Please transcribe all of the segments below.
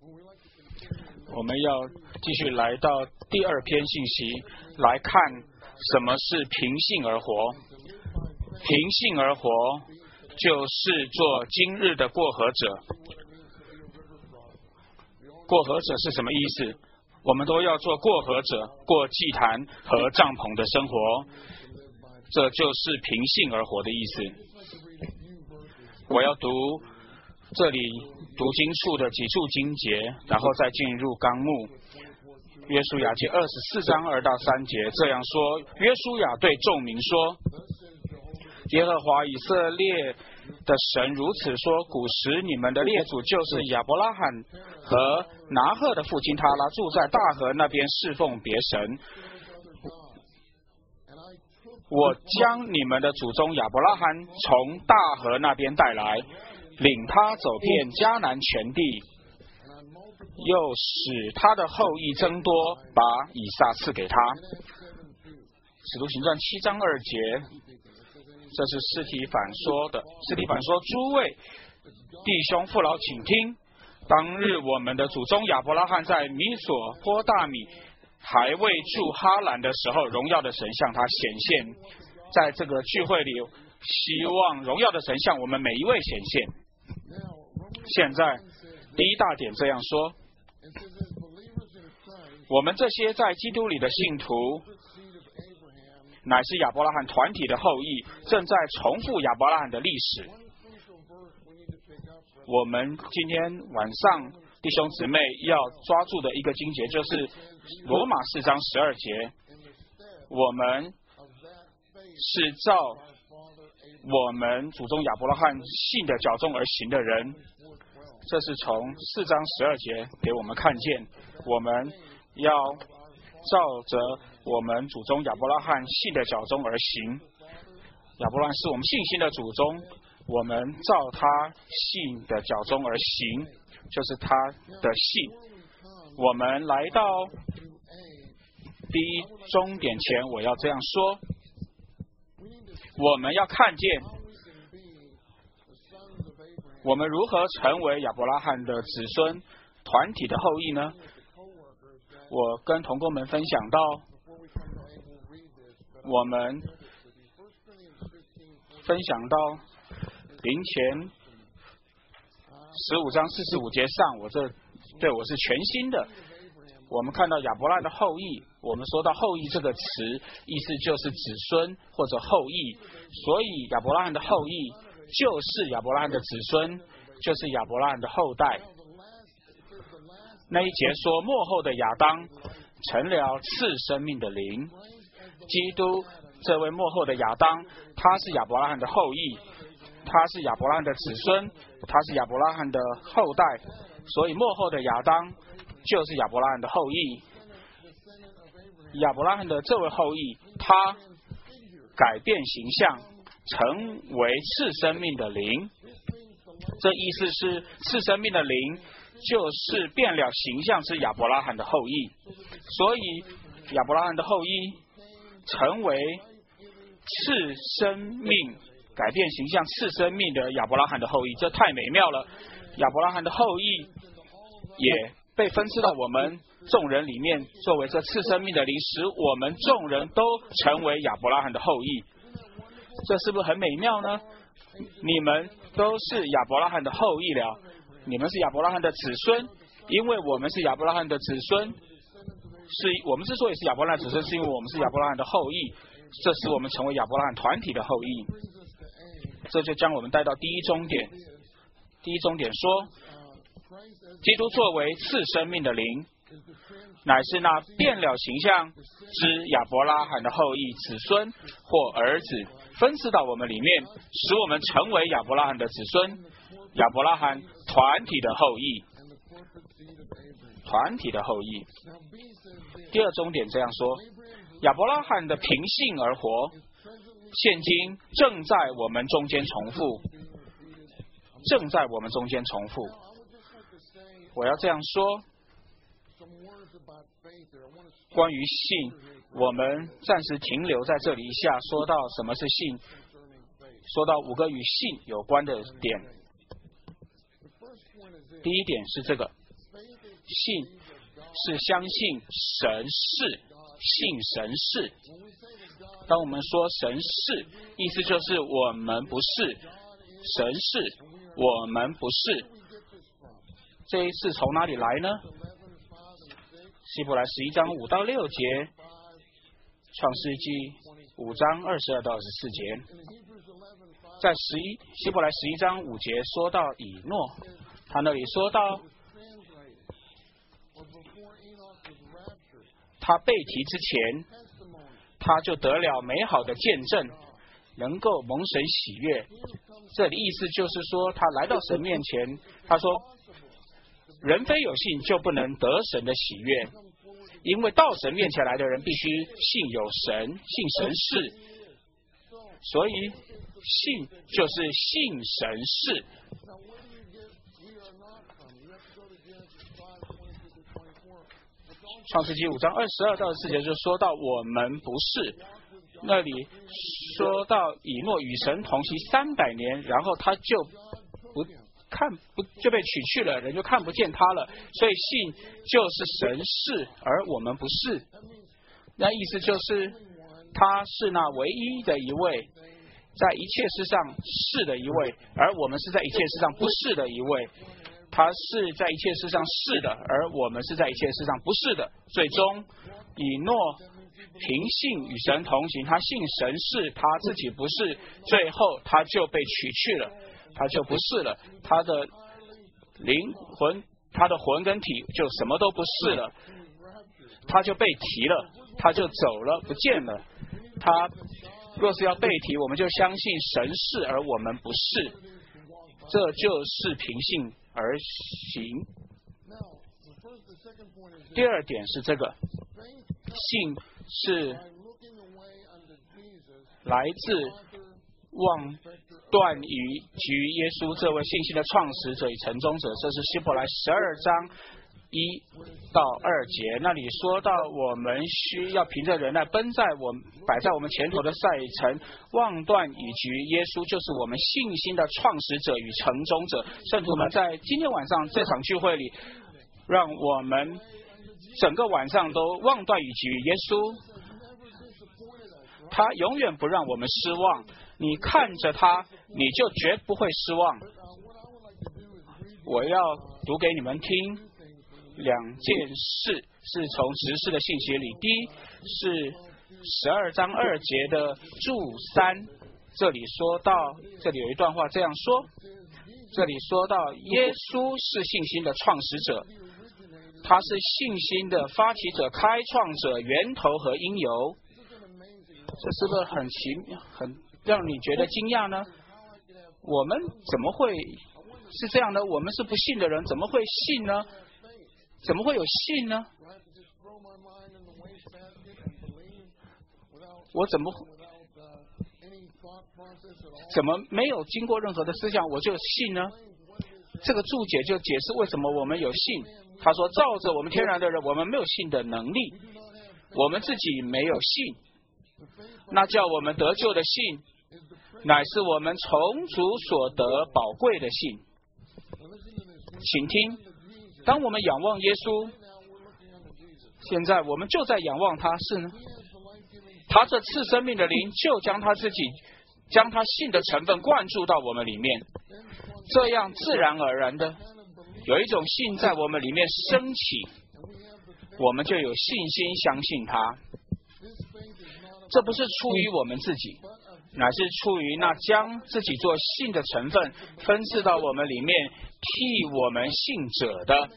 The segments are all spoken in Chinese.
我们要继续来到第二篇信息，来看什么是平信而活。平信而活就是做今日的过河者。过河者是什么意思？我们都要做过河者，过祭坛和帐篷的生活，这就是平信而活的意思。我要读这里读经处的几处经节，然后再进入纲目。约书亚记24章2到3节这样说：约书亚对众民说，耶和华以色列的神如此说，古时你们的列祖就是亚伯拉罕和拿鹤的父亲他拉，住在大河那边侍奉别神。我将你们的祖宗亚伯拉罕从大河那边带来，领他走遍迦南全地，又使他的后裔增多，把以撒赐给他。使徒行传7章2节，这是司提反说的。司提反说：诸位弟兄父老，请听，当日我们的祖宗亚伯拉罕在米索波大米还未住哈兰的时候，荣耀的神向他显现。在这个聚会里，希望荣耀的神向我们每一位显现。现在第一大点这样说：我们这些在基督里的信徒，乃是亚伯拉罕团体的后裔，正在重复亚伯拉罕的历史。我们今天晚上弟兄姊妹要抓住的一个经节，就是罗马4章12节。我们是照我们祖宗亚伯拉罕信的脚中而行的人。这是从4章12节给我们看见，我们要照着我们祖宗亚伯拉罕信的脚中而行。亚伯拉罕是我们信心的祖宗，我们照他信的脚中而行，就是他的信。我们来到第一终点前，我要这样说：我们要看见我们如何成为亚伯拉罕的子孙团体的后裔呢？我跟同工们分享到，我们分享到林前15章45节上，我这对我是全新的。我们看到亚伯拉罕的后裔，我们说到后裔这个词，意思就是子孙或者后裔，所以亚伯拉罕的后裔就是亚伯拉罕的子孙，就是亚伯拉罕的后代。那一节说，末后的亚当成了赐生命的灵。基督这位末后的亚当，他是亚伯拉罕的后裔，他是亚伯拉罕的子孙，他是亚伯拉罕的后代，所以末后的亚当就是亚伯拉罕的后裔。亚伯拉罕的这位后裔，他改变形象，成为赐生命的灵。这意思是赐生命的灵就是变了形象，是亚伯拉罕的后裔。所以亚伯拉罕的后裔成为赐生命，改变形象赐生命的亚伯拉罕的后裔，这太美妙了。亚伯拉罕的后裔也被分赐到我们众人里面，作为这赐生命的灵，使我们众人都成为亚伯拉罕的后裔。这是不是很美妙呢？你们都是亚伯拉罕的后裔了，你们是亚伯拉罕的子孙。因为我们是亚伯拉罕的子孙，我们之所以是亚伯拉罕子孙，是因为我们是亚伯拉罕的后裔，这使我们成为亚伯拉罕团体的后裔。这就将我们带到第一终点。第一终点说，基督作为赐生命的灵，乃是那变了形象之亚伯拉罕的后裔子孙或儿子，分赐到我们里面，使我们成为亚伯拉罕的子孙，亚伯拉罕团体的后裔。团体的后裔。第二终点这样说，亚伯拉罕的凭信而活，现今正在我们中间重复，正在我们中间重复。我要这样说，关于信，我们暂时停留在这里一下，说到什么是信，说到5个与信有关的点。第一点是这个， 信是相信神是，信神是。当我们说神是，意思就是我们不是，神是，我们不是。这一次从哪里来呢？希伯来11章5到6节，创世纪5章22到24节。在希伯来11章5节说到以诺，他那里说到他被提之前，他就得了美好的见证，能够蒙神喜悦。这里意思就是说，他来到神面前，他说人非有信就不能得神的喜悦，因为到神面前来的人必须信有神，信神是，所以信就是信神是。创世纪5章22到24节就说到我们不是，那里说到以诺与神同行300年，然后他就就被取去了，人就看不见他了，所以信就是神是，而我们不是。那意思就是他是那唯一的一位，在一切事上是的一位，而我们是在一切事上不是的一位。他是在一切事上是的，而我们是在一切事上不是的。最终以诺凭信与神同行，他信神是，他自己不是，最后他就被取去了，他就不是了，他的灵魂，他的魂跟体就什么都不是了，他就被提了，他就走了，不见了。他若是要被提，我们就相信神是，而我们不是，这就是凭信而行。第二点是这个，信是来自望断于局耶稣这位信心的创始者与成终者，这是希伯来12章1到2节。那里说到我们需要凭着忍耐奔在摆在我们前头的赛程，望断以局耶稣就是我们信心的创始者与成终者。圣徒们，在今天晚上这场聚会里，让我们整个晚上都望断以局耶稣，他永远不让我们失望，你看着他，你就绝不会失望。我要读给你们听2件事，是从执事的信息里。第一是12章2节的注3，这里说到，这里有一段话这样说，这里说到耶稣是信心的创始者，他是信心的发起者、开创者、源头和因由。这是不是很让你觉得惊讶呢？我们怎么会是这样呢？我们是不信的人，怎么会信呢？怎么会有信呢？我怎么没有经过任何的思想我就信呢？这个注解就解释为什么我们有信。他说，照着我们天然的人，我们没有信的能力，我们自己没有信，那叫我们得救的信，乃是我们从主所得宝贵的信。请听，当我们仰望耶稣，现在我们就在仰望他，是呢？他这赐生命的灵就将他自己，将他信的成分灌注到我们里面，这样自然而然的有一种信在我们里面升起，我们就有信心相信他。这不是出于我们自己，乃是出于那将自己做信的成分分赐到我们里面，替我们信者的。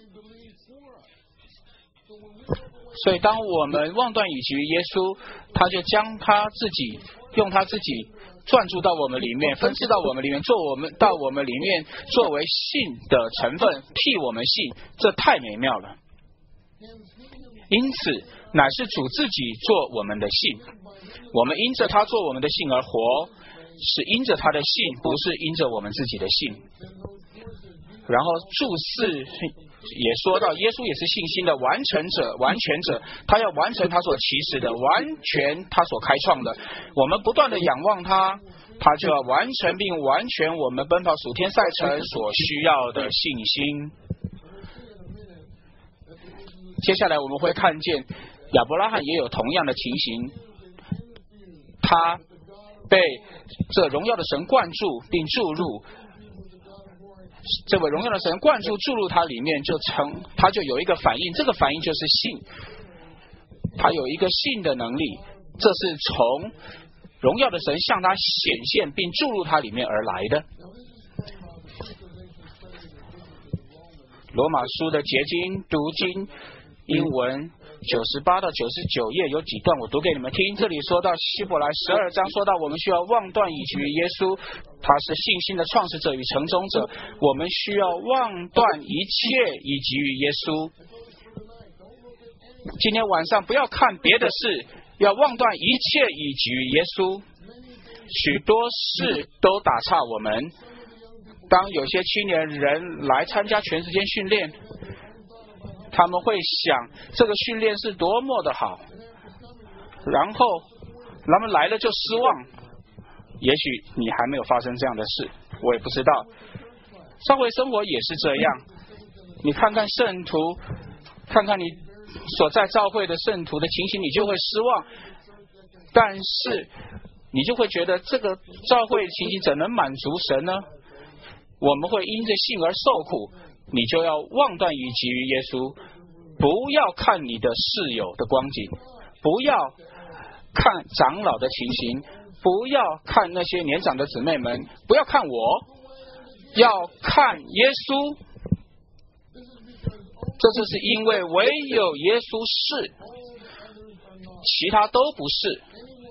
所以当我们望断以局耶稣，他就将他自己用他自己灌注到我们里面，分赐到我们里面，到我们里面作为信的成分，替我们信，这太美妙了。因此乃是主自己做我们的信，我们因着他做我们的信而活，是因着他的信，不是因着我们自己的信。然后注释也说到，耶稣也是信心的完全者，他要完成他所启示的，完全他所开创的。我们不断的仰望他，他就要完成并完全我们奔跑属天赛程所需要的信心。 接下来我们会看见亚伯拉罕也有同样的情形，他被这荣耀的神灌注并注入，这位荣耀的神灌注注入他里面，他就有一个反应，这个反应就是信，他有一个信的能力，这是从荣耀的神向他显现并注入他里面而来的。罗马书的结晶读经英文98到99页有几段我读给你们听。这里说到希伯来12章，说到我们需要望断以及于耶稣，他是信心的创始者与成终者，我们需要望断一切以及于耶稣。今天晚上不要看别的事，要望断一切以及于耶稣。许多事都打岔我们。当有些青年人来参加全时间训练，他们会想这个训练是多么的好，然后他们来了就失望。也许你还没有发生这样的事，我也不知道。教会生活也是这样，你看看圣徒，看看你所在教会的圣徒的情形，你就会失望，但是你就会觉得这个教会的情形怎能满足神呢？我们会因着信而受苦，你就要望断以及于耶稣，不要看你的室友的光景，不要看长老的情形，不要看那些年长的姊妹们，不要看我，要看耶稣。这就是因为唯有耶稣是，其他都不是，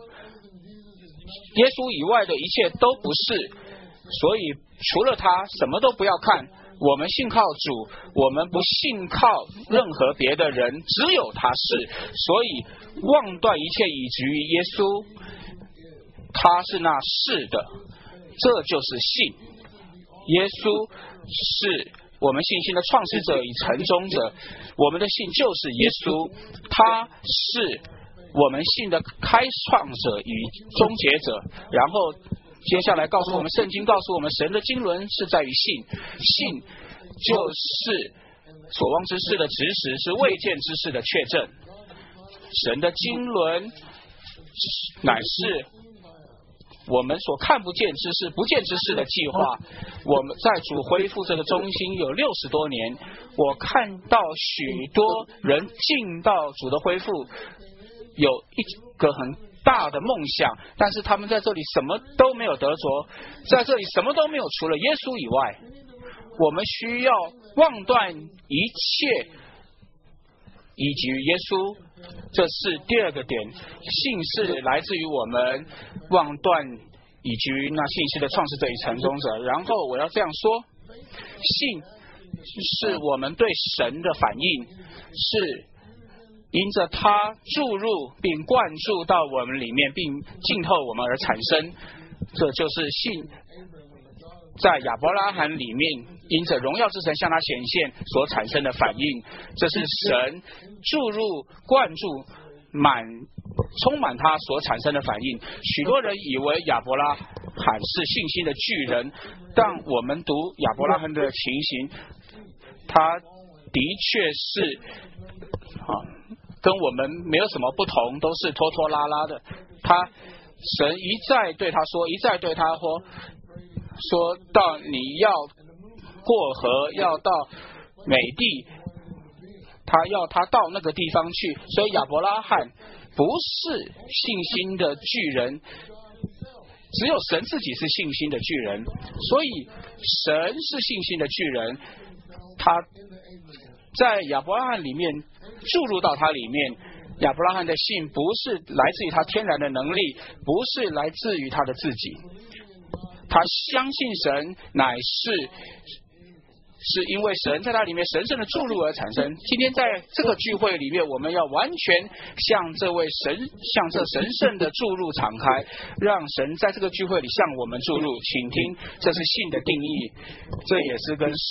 耶稣以外的一切都不是，所以除了他什么都不要看。我们信靠主，我们不信靠任何别的人，只有他是，所以望断一切以及于耶稣，他是那是的，这就是信。耶稣是我们信心的创始者与成终者，我们的信就是耶稣，他是我们信的开创者与终结者。然后接下来告诉我们，圣经告诉我们，神的经纶是在于信，信就是所望之事的指使，是未见之事的确证。神的经纶乃是我们所看不见之事、不见之事的计划。我们在主恢复这个中心有60多年，我看到许多人进到主的恢复，有一个很大的梦想，但是他们在这里什么都没有得着，在这里什么都没有，除了耶稣以外。我们需要望断一切以及于耶稣，这是第二个点。信是来自于我们望断以及于那信息的创始者与成终者。然后我要这样说，信是我们对神的反应，是因着他注入并灌注到我们里面，并浸透我们而产生。这就是信在亚伯拉罕里面因着荣耀之神向他显现所产生的反应。这是神注入灌注充满他所产生的反应。许多人以为亚伯拉罕是信心的巨人，但我们读亚伯拉罕的情形，他的确是跟我们没有什么不同，都是拖拖拉拉的。神一再对他说，一再对他说到你要过河，要到美地，他要他到那个地方去。所以亚伯拉罕不是信心的巨人，只有神自己是信心的巨人。所以神是信心的巨人，他在亚伯拉罕里面注入到他里面。亚伯拉罕的信不是来自于他天然的能力，不是来自于他的自己，他相信神乃是因为神在他里面神圣的注入而产生。今天在这个聚会里面，我们要完全向这神圣的注入敞开，让神在这个聚会里向我们注入。请听，这是信的定义，这也是跟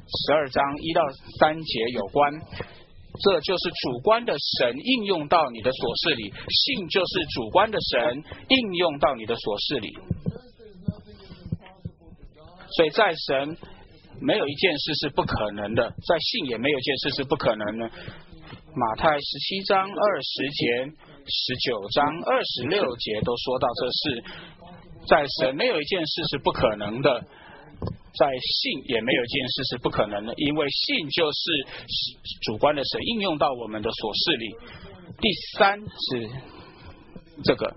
12章1到3节有关。这就是主观的神应用到你的琐事里，信就是主观的神应用到你的琐事里。所以在神没有一件事是不可能的，在信也没有一件事是不可能的。 马太17章20节、19章26节都说到这事。在神没有一件事是不可能的，在信也没有一件事是不可能的，因为信就是主观的神应用到我们的所事里。第三是这个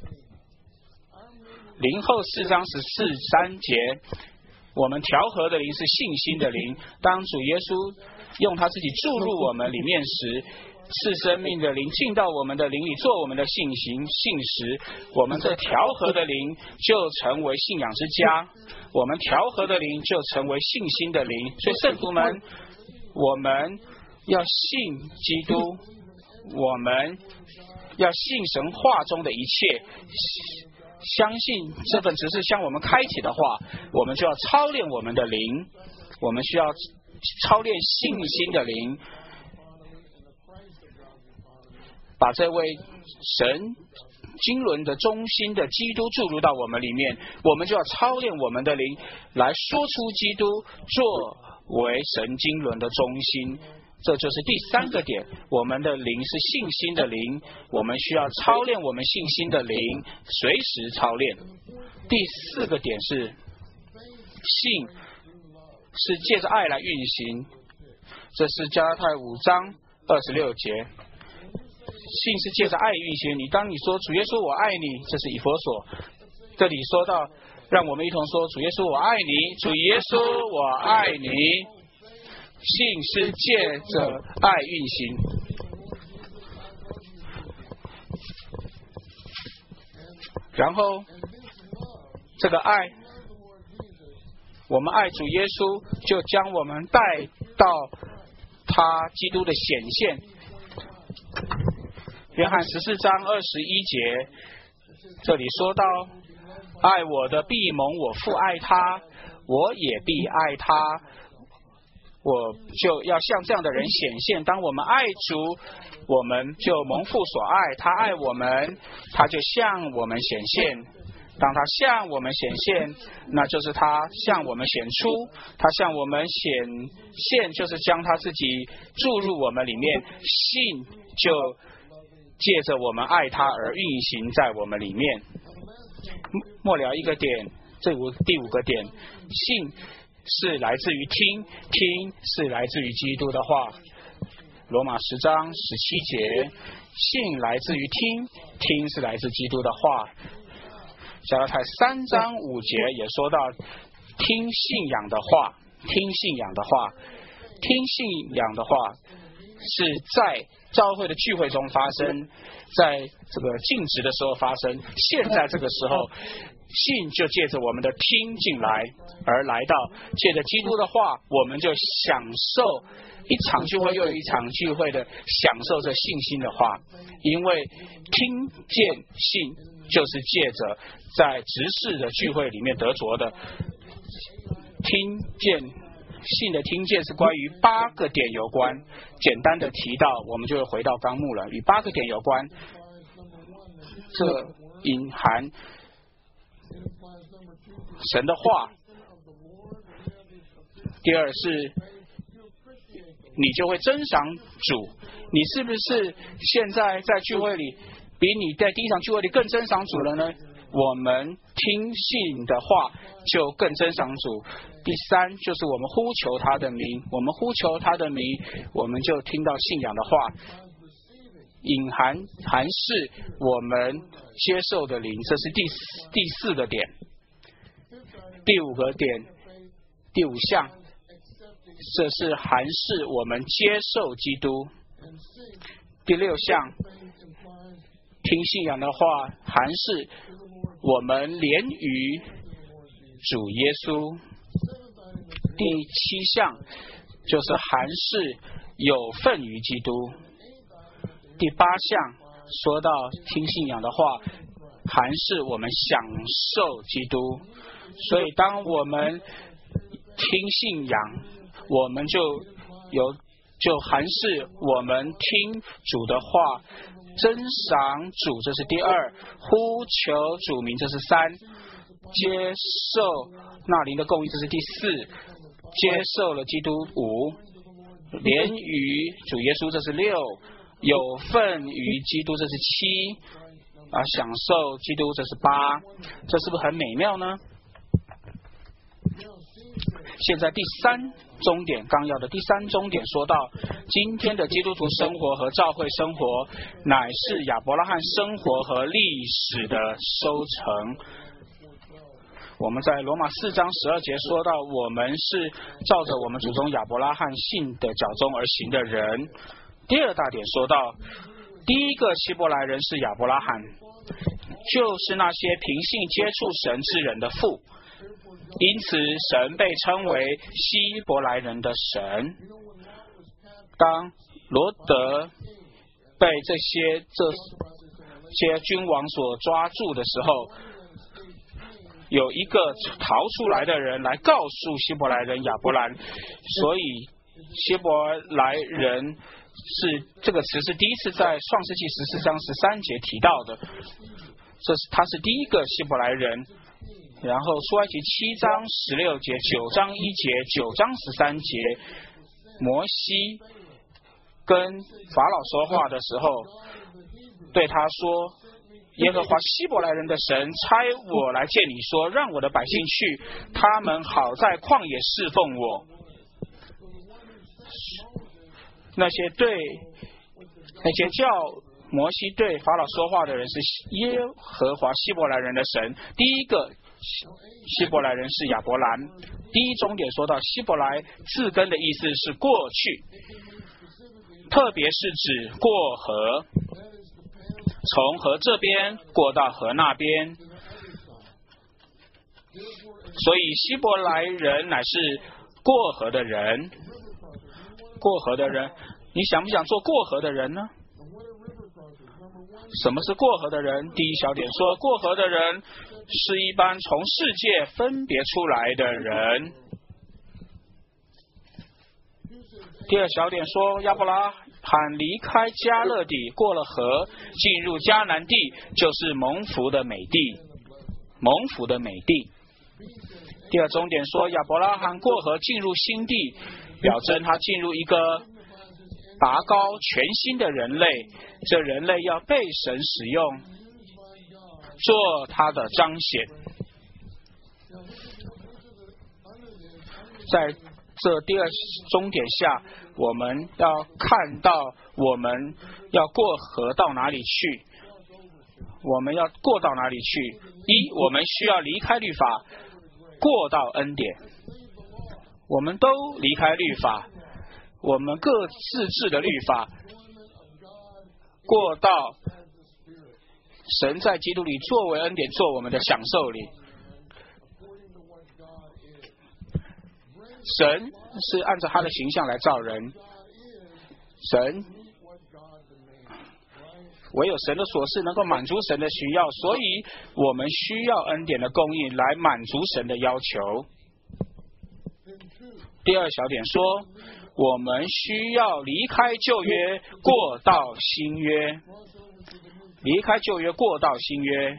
灵后4章14、13节，我们调和的灵是信心的灵。当主耶稣用他自己注入我们里面时，是生命的灵进到我们的灵里，做我们的信实，我们这调和的灵就成为信仰之家，我们调和的灵就成为信心的灵。所以圣徒们，我们要信基督，我们要信神话中的一切，相信这份只是向我们开启的话，我们就要操练我们的灵，我们需要操练信心的灵，把这位神经纶的中心的基督注入到我们里面，我们就要操练我们的灵来说出基督作为神经纶的中心。这就是第三个点，我们的灵是信心的灵，我们需要操练我们信心的灵，随时操练。第四个点是信是借着爱来运行，这是加拉太5章26节。信是借着爱运行。当你说主耶稣我爱你，这是以弗所。这里说到，让我们一同说主耶稣我爱你，主耶稣我爱你。信是借着爱运行。然后这个爱，我们爱主耶稣，就将我们带到他基督的显现。约翰14章21节，这里说到，爱我的必蒙我父爱他，我也必爱他，我就要向这样的人显现。当我们爱主，我们就蒙父所爱，他爱我们，他就向我们显现。当他向我们显现，那就是他向我们显出，他向我们显现，就是将他自己注入我们里面，信就借着我们爱他而运行在我们里面。末了一个点，第五个点，信是来自于听，听是来自于基督的话。罗马10章17节，信来自于听，听是来自基督的话。加拉太3章5节也说到，听信仰的话，听信仰的话，听信仰的话是在教会的聚会中发生，在这个禁食的时候发生。现在这个时候，信就借着我们的听进来，而来到借着基督的话，我们就享受一场聚会又一场聚会的享受着信心的话。因为听见信就是借着在执事的聚会里面得着的。听见信的听见是关于8个点有关，简单的提到，我们就会回到纲目了。与8个点有关，这隐含神的话。第二是，你就会珍赏主。你是不是现在在聚会里，比你在第一场聚会里更珍赏主了呢？我们听信的话，就更珍赏主。第三就是我们呼求他的名，我们呼求他的名，我们就听到信仰的话，隐含是我们接受的灵，这是第四个点。第五个点，第五项，这是含是我们接受基督。第六项，听信仰的话，含是我们连于主耶稣。第7项就是含是有份于基督。第8项说到听信仰的话，含是我们享受基督。所以当我们听信仰，我们就含是我们听主的话，珍赏主，这是第2，呼求主名，这是3，接受那灵的供应，这是第4，接受了基督5，连于主耶稣，这是6， 有份于基督，这是7啊，享受基督，这是8，这是不是很美妙呢？现在第3终点纲要的第3终点说到，今天的基督徒生活和教会生活，乃是亚伯拉罕生活和历史的收成。我们在罗马4章12节说到，我们是照着我们祖宗亚伯拉罕信的脚踪而行的人。第2大点说到，第一个希伯来人是亚伯拉罕，就是那些凭信接触神之人的父，因此神被称为希伯来人的神。当罗德被这些君王所抓住的时候，有一个逃出来的人来告诉希伯来人亚伯兰，所以希伯来人这个词是第一次在创世纪14章13节提到的，他是第一个希伯来人。然后出埃及7章16节、9章1节、9章13节，摩西跟法老说话的时候，对他说，耶和华希伯来人的神差我来见你说，让我的百姓去，他们好在旷野侍奉我。那些叫摩西对法老说话的人是耶和华希伯来人的神。第一个希伯来人是亚伯兰。第一终点说到希伯来字根的意思是过去，特别是指过河，从河这边过到河那边。所以希伯来人乃是过河的人。过河的人，你想不想做过河的人呢？什么是过河的人？第一小点说，过河的人是一般从世界分别出来的人。第二小点说，亚伯拉罕离开迦勒底，过了河，进入迦南地，就是蒙福的美地。蒙福的美地。第二终点说，亚伯拉罕过河进入新地，表征他进入一个拔高全新的人类，这人类要被神使用，做他的彰显。在这第二终点下，我们要看到我们要过河到哪里去。我们要过到哪里去？一，我们需要离开律法，过到恩典。我们都离开律法，我们各自治的律法，过到神在基督里作为恩典做我们的享受里。神是按照他的形象来造人，唯有神的所示能够满足神的需要，所以我们需要恩典的供应来满足神的要求。第二小点说，我们需要离开旧约，过到新约。离开旧约，过到新约。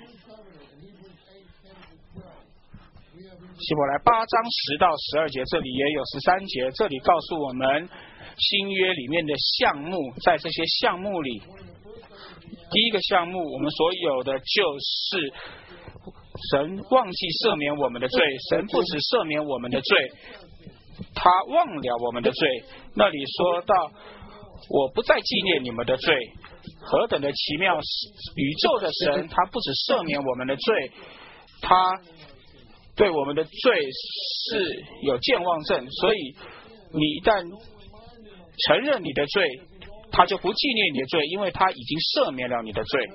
希伯来8章10到12节，这里也有13节，这里告诉我们新约里面的项目，在这些项目里，第一个项目我们所有的就是神忘记赦免我们的罪，神不只赦免我们的罪，他忘了我们的罪。那里说到，我不再纪念你们的罪，何等的奇妙！宇宙的神，他不只赦免我们的罪，他对我们的罪是有健忘症，所以你一旦承认你的罪，他就不纪念你的罪，因为他已经赦免了你的罪。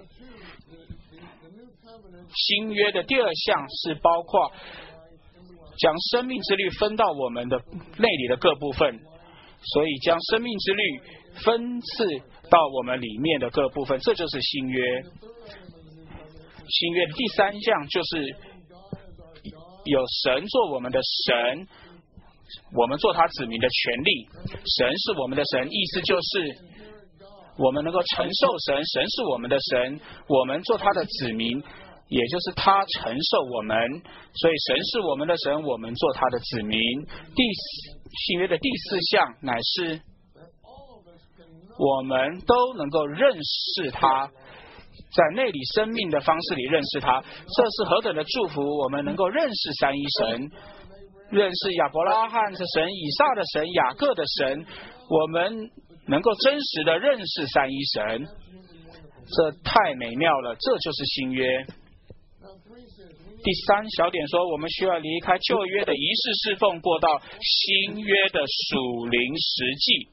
新约的第二项是包括将生命之律分到我们的内里的各部分，所以将生命之律分赐到我们里面的各部分，这就是新约。新约的第三项就是有神做我们的神，我们做他子民的权利。神是我们的神，意思就是我们能够承受神，神是我们的神，我们做他的子民，也就是他承受我们，所以神是我们的神，我们做他的子民。新约的第四项乃是我们都能够认识他，在内里生命的方式里认识他，这是何等的祝福！我们能够认识三一神，认识亚伯拉罕的神、以撒的神、雅各的神，我们能够真实的认识三一神，这太美妙了，这就是新约。第三小点说，我们需要离开旧约的仪式侍奉，过到新约的属灵实际。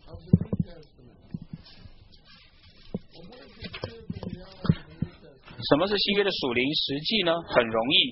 什么是新约的属灵实际呢？很容易，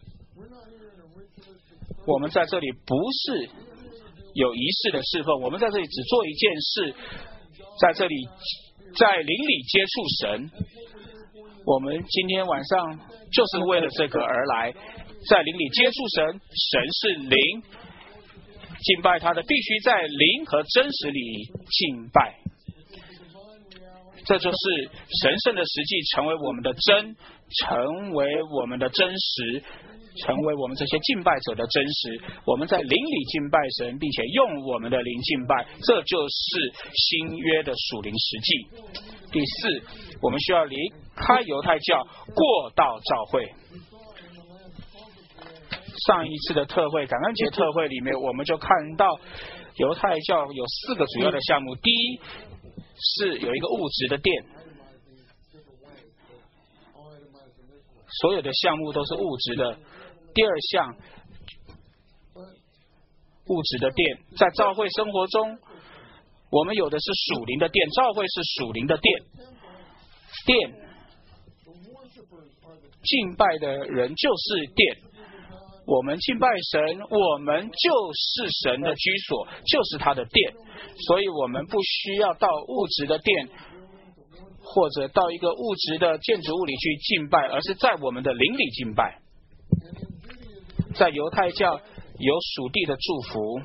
我们在这里不是有仪式的侍奉，我们在这里只做一件事，在这里在灵里接触神。我们今天晚上就是为了这个而来，在灵里接触神，神是灵，敬拜他的必须在灵和真实里敬拜，这就是神圣的实际成为我们的真，成为我们的真实，成为我们这些敬拜者的真实。我们在灵里敬拜神，并且用我们的灵敬拜，这就是新约的属灵实际。第四，我们需要离开犹太教，过到教会。上一次的特会，感恩节特会里面，我们就看到犹太教有4个主要的项目。第一是有一个物质的殿，所有的项目都是物质的。第二项，物质的殿，在教会生活中，我们有的是属灵的殿，教会是属灵的殿。殿，敬拜的人就是殿。我们敬拜神，我们就是神的居所，就是他的殿。所以我们不需要到物质的殿，或者到一个物质的建筑物里去敬拜，而是在我们的灵里敬拜。在犹太教有属地的祝福，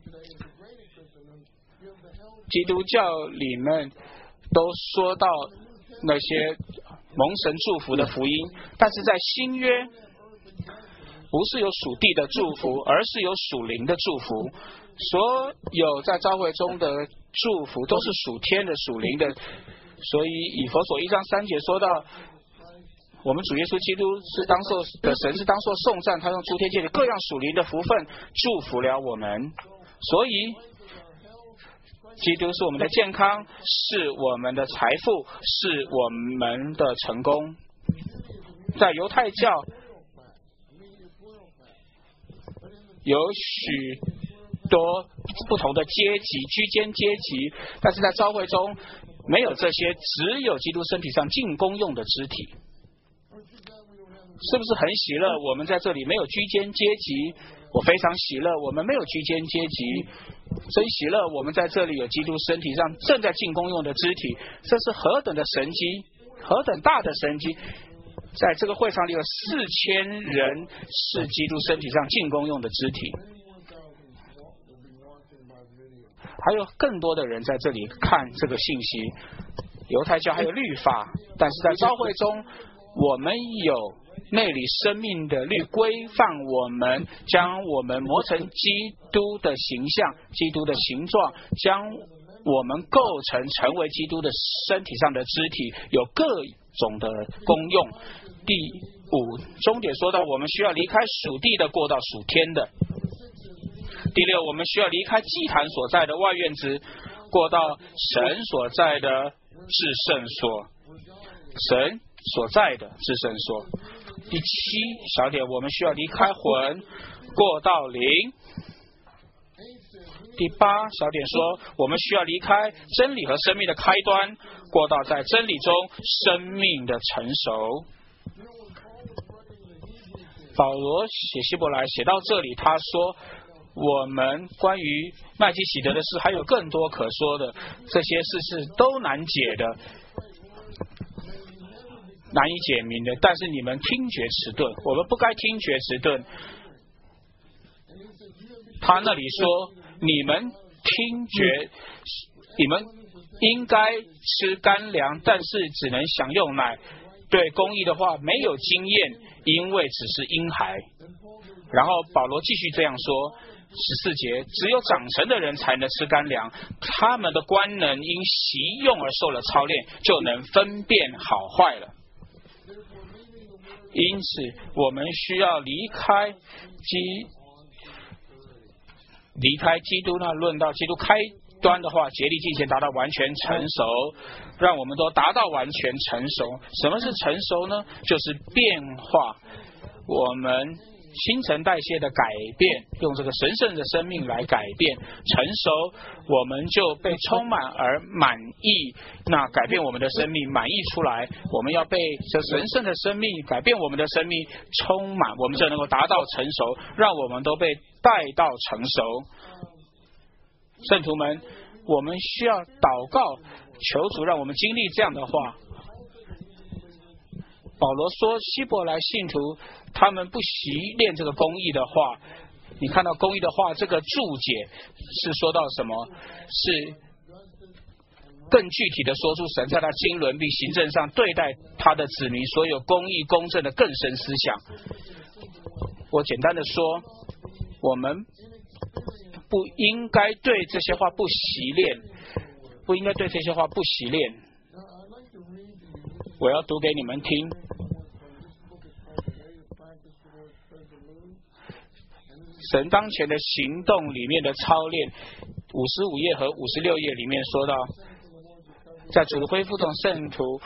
基督教里面都说到那些蒙神祝福的福音，但是在新约不是有属地的祝福，而是有属灵的祝福。所有在教会中的祝福都是属天的、属灵的。所以以弗所1章3节说到，我们主耶稣基督是当受的神，是当受颂赞，他用诸天界的各样属灵的福分祝福了我们。所以基督是我们的健康，是我们的财富，是我们的成功。在犹太教有许多不同的阶级，居间阶级，但是在教会中没有这些，只有基督身体上进攻用的肢体。是不是很喜乐？我们在这里没有居间阶级，我非常喜乐。我们没有居间阶级，真喜乐。我们在这里有基督身体上正在进攻用的肢体，这是何等的神迹，何等大的神迹！在这个会场里有4000人是基督身体上进攻用的肢体，还有更多的人在这里看这个信息。犹太教还有律法，但是在教会中，我们有内里生命的律规范我们，将我们磨成基督的形象、基督的形状，将我们构成为基督的身体上的肢体，有各种的功用。第5终点说到，我们需要离开属地的，过到属天的。第6，我们需要离开祭坛所在的外院子，过到神所在的至圣所，神所在的至圣所。第7小点，我们需要离开魂，过到灵。第8小点说，我们需要离开真理和生命的开端，过到在真理中生命的成熟。保罗写希伯来写到这里，他说我们关于麦基洗德的事还有更多可说的，这些事是都难解的，难以解明的，但是你们听觉迟钝，我们不该听觉迟钝。他那里说，你们听觉，你们应该吃干粮，但是只能享用奶，对公义的话没有经验，因为只是婴孩。然后保罗继续这样说， 14节，只有长成的人才能吃干粮，他们的官能因习用而受了操练，就能分辨好坏了。因此，我们需要离开基督呢，论到基督开端的话，竭力进前，达到完全成熟，让我们都达到完全成熟。什么是成熟呢？就是变化我们新陈代谢的改变，用这个神圣的生命来改变。成熟，我们就被充满而满意，那改变我们的生命，满意出来，我们要被这神圣的生命改变我们的生命充满，我们就能够达到成熟，让我们都被带到成熟。圣徒们，我们需要祷告，求主让我们经历这样的话。保罗说，希伯来信徒他们不习练这个公义的话，你看到公义的话，这个注解是说到什么？是更具体的说出神在他经纶并行政上对待他的子民所有公义公正的更深思想。我简单的说，我们不应该对这些话不习练，不应该对这些话不习练。我要读给你们听。神当前的行动里面的操练，55页和56页里面说到，在主的恢复中，圣徒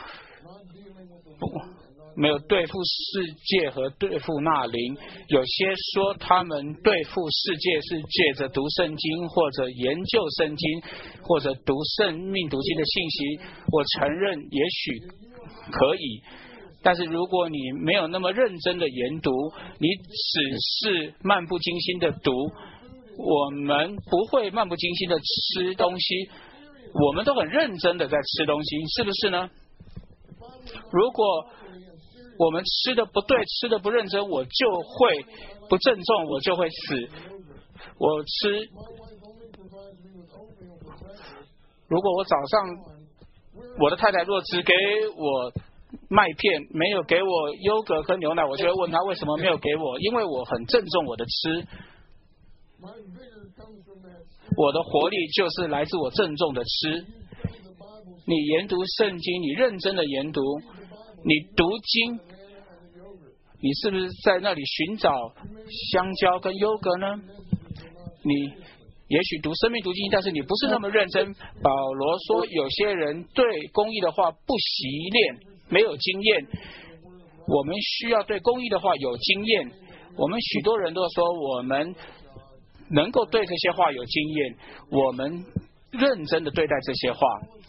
没有对付世界和对付那灵。有些说他们对付世界是借着读圣经或者研究圣经或者读生命读经的信息，我承认也许可以，但是如果你没有那么认真的研读，你只是漫不经心的读，我们不会漫不经心的吃东西，我们都很认真的在吃东西，是不是呢？如果我们吃的不对，吃的不认真，我就会不郑重，我就会死。如果我早上我的太太若只给我麦片，没有给我优格跟牛奶，我就会问她为什么没有给我，因为我很郑重我的吃。我的活力就是来自我郑重的吃。你研读圣经，你认真的研读，你读经，你是不是在那里寻找香蕉跟优格呢？你也许读生命读经，但是你不是那么认真。保罗说，有些人对公义的话不习练，没有经验。我们需要对公义的话有经验。我们许多人都说我们能够对这些话有经验，我们认真的对待这些话。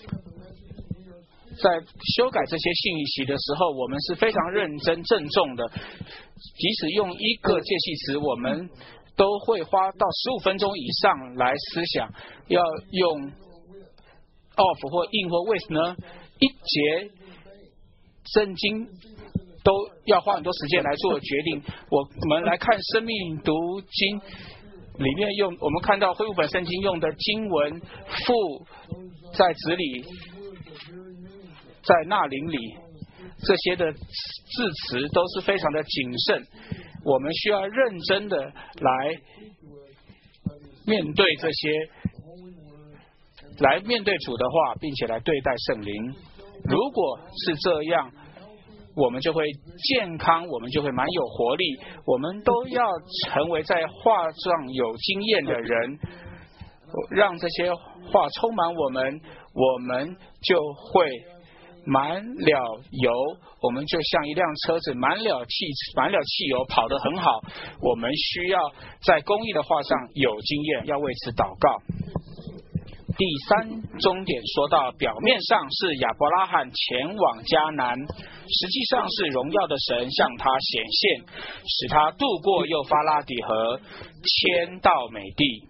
在修改这些信息的时候，我们是非常认真郑重的，即使用一个介系词，我们都会花到15分钟以上来思想。要用 off 或 in 或 with 呢，一节圣经都要花很多时间来做决定。我们来看生命读经里面我们看到恢复本圣经用的经文，父在子里，在那灵里，这些的字词都是非常的谨慎。我们需要认真的来面对这些，来面对主的话，并且来对待圣灵。如果是这样，我们就会健康，我们就会蛮有活力。我们都要成为在话上有经验的人，让这些话充满我们，我们就会满了油，我们就像一辆车子满了汽油，跑得很好。我们需要在公义的话上有经验，要为此祷告。第3终点说到，表面上是亚伯拉罕前往迦南，实际上是荣耀的神向他显现，使他渡过幼发拉底河，迁到美地。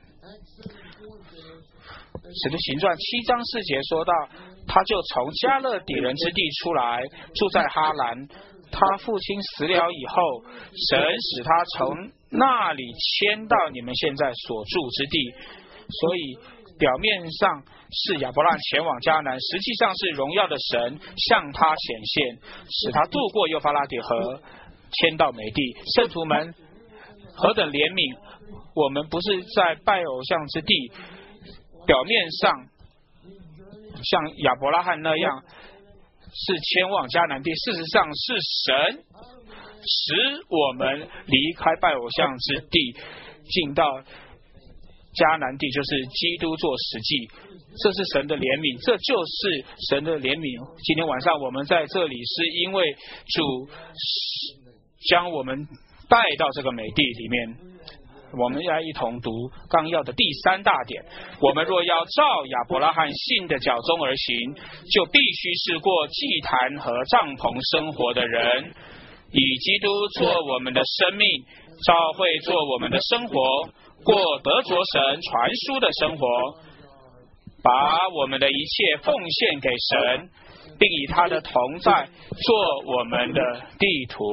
使徒行传7章4节说到，他就从加勒底人之地出来，住在哈兰。他父亲死了以后，神使他从那里迁到你们现在所住之地。所以表面上是亚伯拉罕前往迦南，实际上是荣耀的神向他显现，使他渡过幼发拉底河，迁到美地。圣徒们，何等怜悯， 我们不是在拜偶像之地，表面上像亚伯拉罕那样是前往迦南地，事实上是神使我们离开拜偶像之地，进到迦南地，就是基督做实际。这是神的怜悯，这就是神的怜悯。今天晚上我们在这里，是因为主将我们带到这个美地里面。我们要一同读纲要的第3大点。我们若要照亚伯拉罕信的脚踪而行，就必须是过祭坛和帐篷生活的人，以基督做我们的生命，教会做我们的生活，过得着神传输的生活，把我们的一切奉献给神，并以他的同在做我们的地图。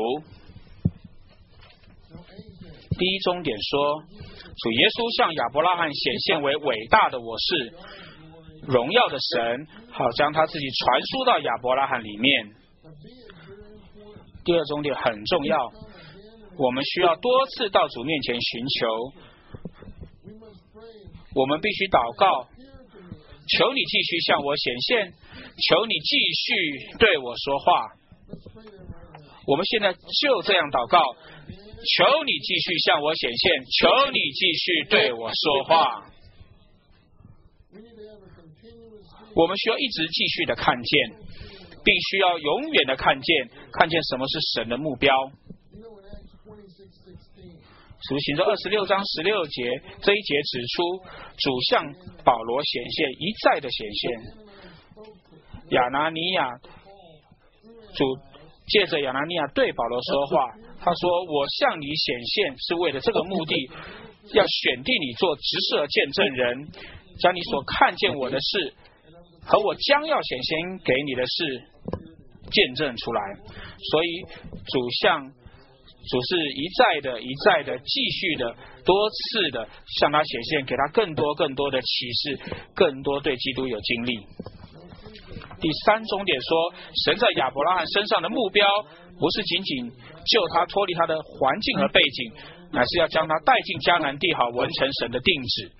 第一终点说，主耶稣向亚伯拉罕显现为伟大的我是，荣耀的神，好将他自己传输到亚伯拉罕里面。第二终点很重要，我们需要多次到主面前寻求，我们必须祷告，求你继续向我显现，求你继续对我说话。我们现在就这样祷告，求你继续向我显现，求你继续对我说话。我们需要一直继续的看见，必须要永远的看见什么是神的目标。使徒行传26章16节这一节指出，主向保罗显现，一再的显现。亚拿尼亚，主借着亚拿尼亚对保罗说话，他说：“我向你显现是为了这个目的，要选定你做执事的见证人，将你所看见我的事和我将要显现给你的事见证出来。”所以主是一再的继续的多次的向他显现，给他更多的启示，更多对基督有经历。第3终点说，神在亚伯拉罕身上的目标不是仅仅救他脱离他的环境和背景，乃是要将他带进迦南地，好完成神的定旨。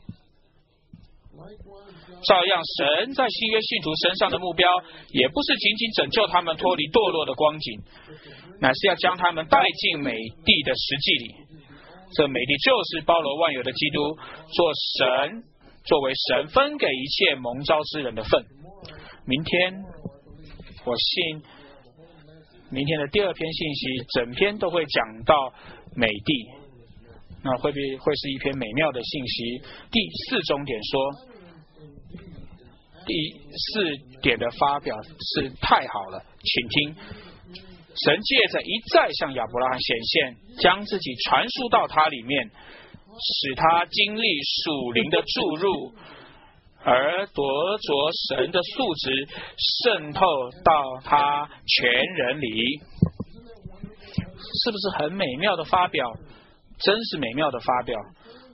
照样，神在新约信徒身上的目标也不是仅仅拯救他们脱离堕落的光景，乃是要将他们带进美地的实际里。这美地就是包罗万有的基督，作为神分给一切蒙召之人的份。明天我信明天的第2篇信息，整篇都会讲到美地，那会是一篇美妙的信息。第4终点说，第4点的发表是太好了，请听。神借着一再向亚伯拉罕显现，将自己传输到他里面，使他经历属灵的注入，而得着神的素质渗透到他全人里。是不是很美妙的发表？真是美妙的发表。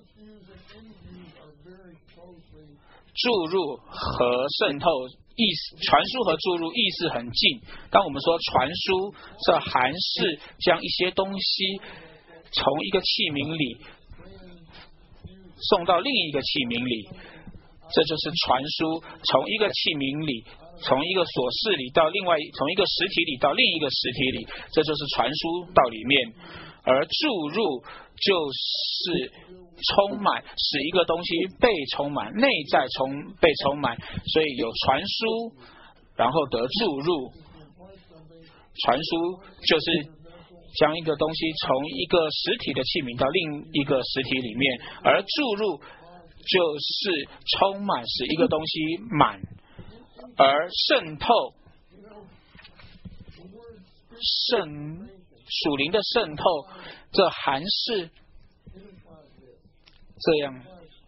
注入和渗透意思，传输和注入意思很近。当我们说传输，这还是将一些东西从一个器皿里送到另一个器皿里，这就是传输。从一个器皿里，从一个琐事里到从一个实体里到另一个实体里，这就是传输到里面。而注入就是充满，使一个东西被充满，内在被充满，所以有传输，然后得注入。传输就是将一个东西从一个实体的器皿到另一个实体里面，而注入就是充满，使一个东西满。而渗透，属灵的渗透，这还是这样，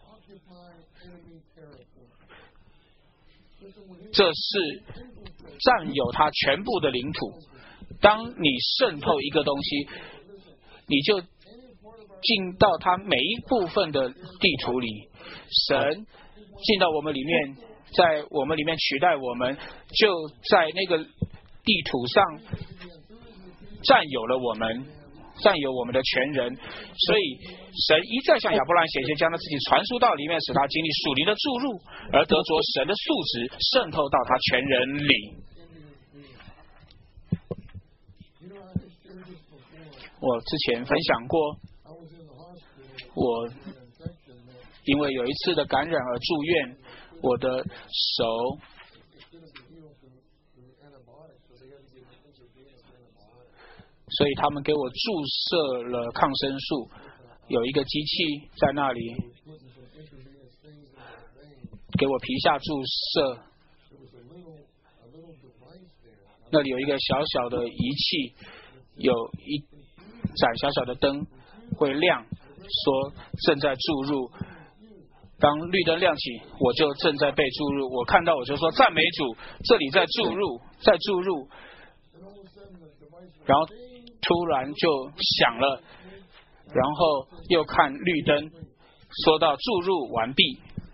这是占有它全部的领土。当你渗透一个东西，你就进到它每一部分的地图里。神进到我们里面，在我们里面取代我们，就在那个地图上占有了我们。 占有我们的全人。所以神一再向亚伯兰显现，将他自己传输到里面，使他经历属灵的注入，而得着神的素质渗透到他全人里。我之前分享过，我因为有一次的感染而住院，我的手所以他们给我注射了抗生素，有一个机器在那里给我皮下注射，那里有一个小小的仪器，有一盏小小的灯会亮，说正在注入。当绿灯亮起，我就正在被注入。我看到我就说赞美主，这里在注入，在注入。然后突然就响了，然后又看绿灯，说到注入完毕。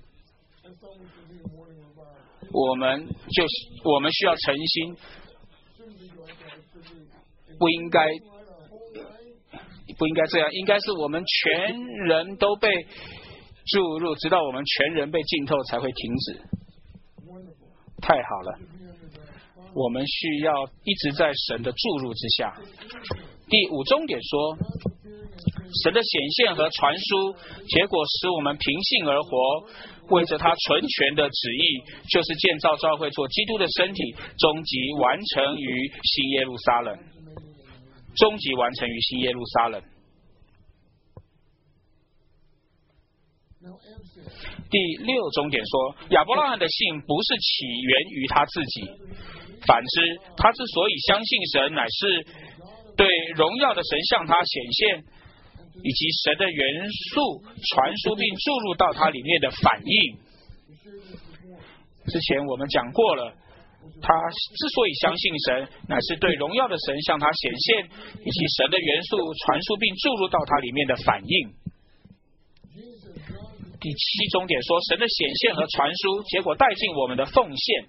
我们需要诚心，不应该这样，应该是我们全人都被注入，直到我们全人被浸透才会停止。太好了，我们需要一直在神的注入之下。第5重点说，神的显现和传输，结果使我们凭信而活，为着他纯全的旨意，就是建造教会做基督的身体，终极完成于新耶路撒冷。终极完成于新耶路撒冷。第6重点说，亚伯拉罕的信不是起源于他自己，反之，他之所以相信神，乃是对荣耀的神向他显现，以及神的元素传输并注入到他里面的反应。之前我们讲过了，他之所以相信神，乃是对荣耀的神向他显现，以及神的元素传输并注入到他里面的反应。第7重点说，神的显现和传输，结果带进我们的奉献。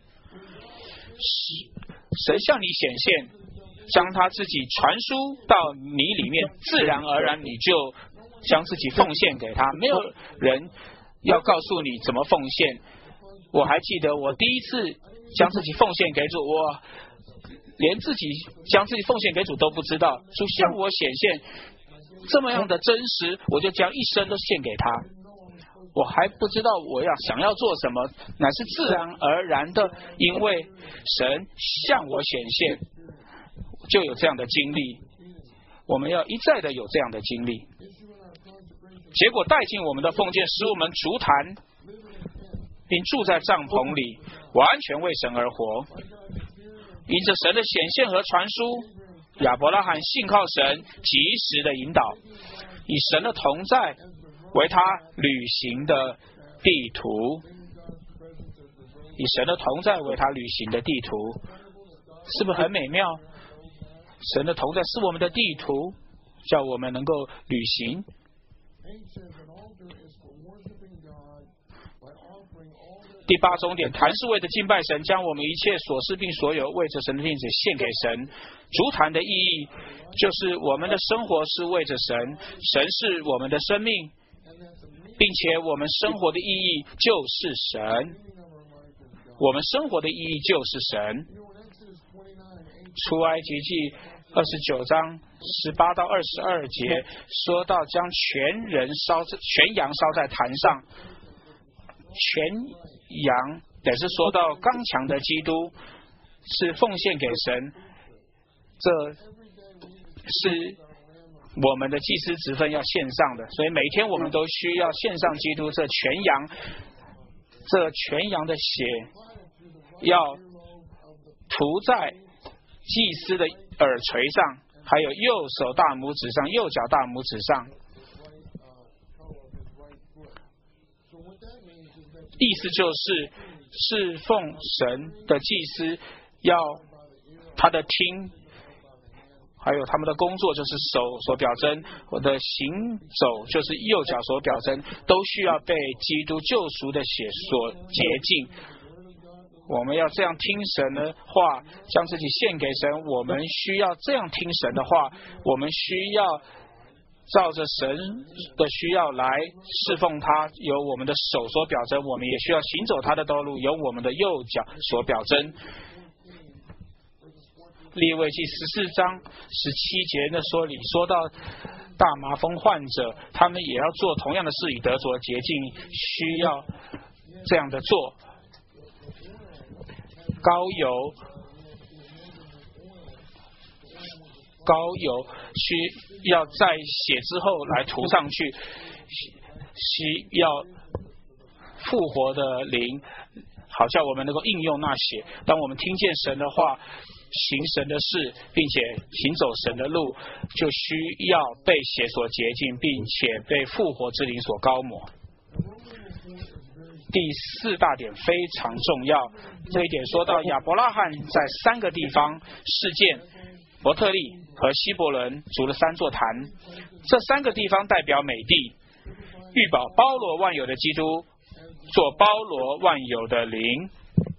神向你显现，将他自己传输到你里面，自然而然你就将自己奉献给他，没有人要告诉你怎么奉献。我还记得我第一次将自己奉献给主，我连自己将自己奉献给主都不知道，主向我显现这么样的真实，我就将一生都献给他。我还不知道我想要做什么，乃是自然而然的，因为神向我显现，就有这样的经历。我们要一再的有这样的经历，结果带进我们的奉献，使我们足坛并住在帐篷里，完全为神而活。因着神的显现和传输，亚伯拉罕信靠神及时的引导，以神的同在为他旅行的地图，以神的同在为他旅行的地图，是不是很美妙？神的同在是我们的地图，叫我们能够旅行。第8重点，坛是为着敬拜神，将我们一切所事并所有为着神的令旨献给神。足坛的意义就是我们的生活是为着神，神是我们的生命，并且我们生活的意义就是神，我们生活的意义就是神。出埃及记29章18到22节说到将全羊烧在坛上，全羊也是说到刚强的基督是奉献给神，这是我们的祭司职分要献上的，所以每天我们都需要献上基督这全羊，这全羊的血要涂在祭司的耳垂上，还有右手大拇指上、右脚大拇指上。意思就是侍奉神的祭司要他的听，还有他们的工作就是手所表征，我的行走就是右脚所表征，都需要被基督救赎的血所洁净。 我们要这样听神的话，将自己献给神。我们需要这样听神的话，我们需要照着神的需要来侍奉他，由我们的手所表征；我们也需要行走他的道路，由我们的右脚所表征。利未记14章17节那说到大麻风患者，他们也要做同样的事以得着洁净，需要这样的做。膏油需要在血之后来涂上去，需要复活的灵，好叫我们能够应用那血。当我们听见神的话，行神的事，并且行走神的路，就需要被血所洁净，并且被复活之灵所膏抹。第4大点非常重要，这一点说到亚伯拉罕在3个地方事件伯特利和希伯伦筑了3座坛，这3个地方代表美地，预表包罗万有的基督，做包罗万有的灵。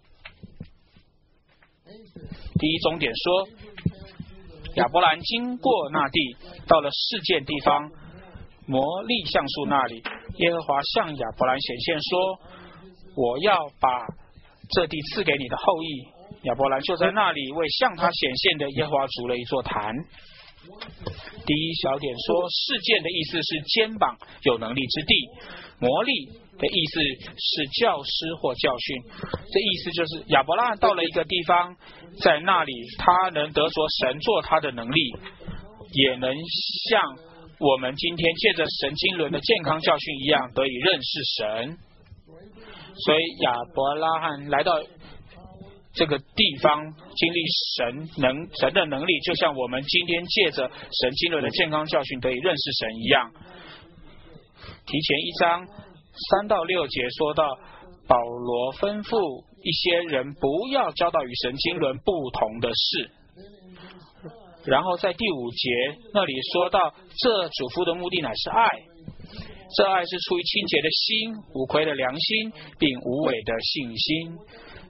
第一中点说，亚伯兰经过那地，到了事件地方摩利橡树那里，耶和华向亚伯兰显现说，我要把这地赐给你的后裔。亚伯兰就在那里为向他显现的耶和华筑了一座坛。第一小点说，事件的意思是肩膀有能力之地，摩利的意思是教师或教训。这意思就是亚伯拉罕到了一个地方，在那里他能得着神做他的能力，也能像我们今天借着神经轮的健康教训一样得以认识神。所以亚伯拉罕来到这个地方，经历神的能力，就像我们今天借着神经轮的健康教训得以认识神一样。提前1章3到6节说到，保罗吩咐一些人不要教导与神经轮不同的事。然后在第5节那里说到，这嘱咐的目的乃是爱，这爱是出于清洁的心、无亏的良心，并无伪的信心。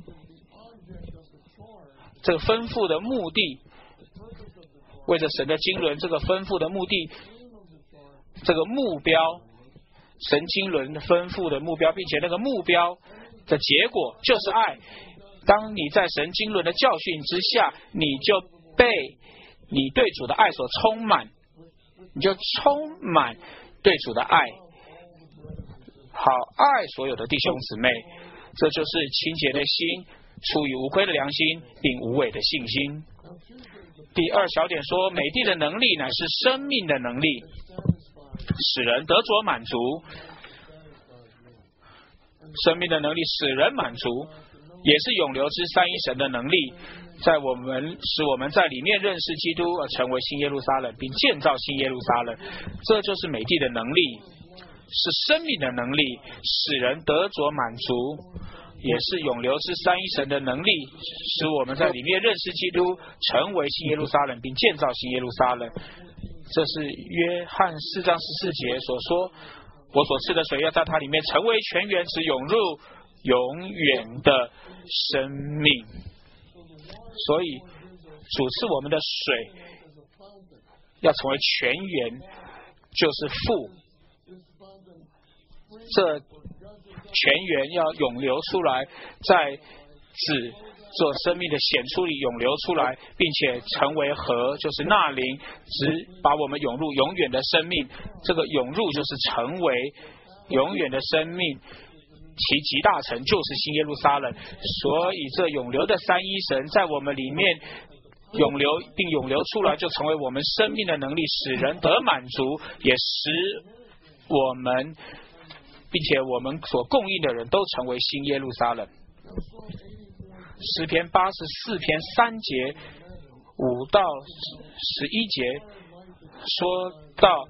这个吩咐的目的，为着神的经纶，这个吩咐的目的，这个目标，神经纶吩咐的目标，并且那个目标的结果就是爱。当你在神经纶的教训之下，你就被你对主的爱所充满，你就充满对主的爱，好爱所有的弟兄姊妹。这就是清洁的心，出于无亏的良心，并无伪的信心。第2小点说，美地的能力乃是生命的能力，使人得着满足。生命的能力使人满足，也是永留之三一神的能力，使我们在里面认识基督，而成为新耶路撒冷，并建造新耶路撒冷。这就是美地的能力，是生命的能力，使人得着满足，也是永留之三一神的能力，使我们在里面认识基督，成为新耶路撒冷，并建造新耶路撒冷。这是约翰4章14节所说，我所赐的水要在它里面成为泉源，直涌入永远的生命。所以主赐我们的水要成为泉源，就是父，这泉源要涌流出来，在子做生命的显出里涌流出来，并且成为河，就是那灵，直把我们涌入永远的生命。这个涌入就是成为永远的生命，其极大成就是新耶路撒冷。所以这涌流的三一神在我们里面涌流，并涌流出来，就成为我们生命的能力，使人得满足，也使我们并且我们所供应的人都成为新耶路撒冷。诗篇84篇3节5到11节说到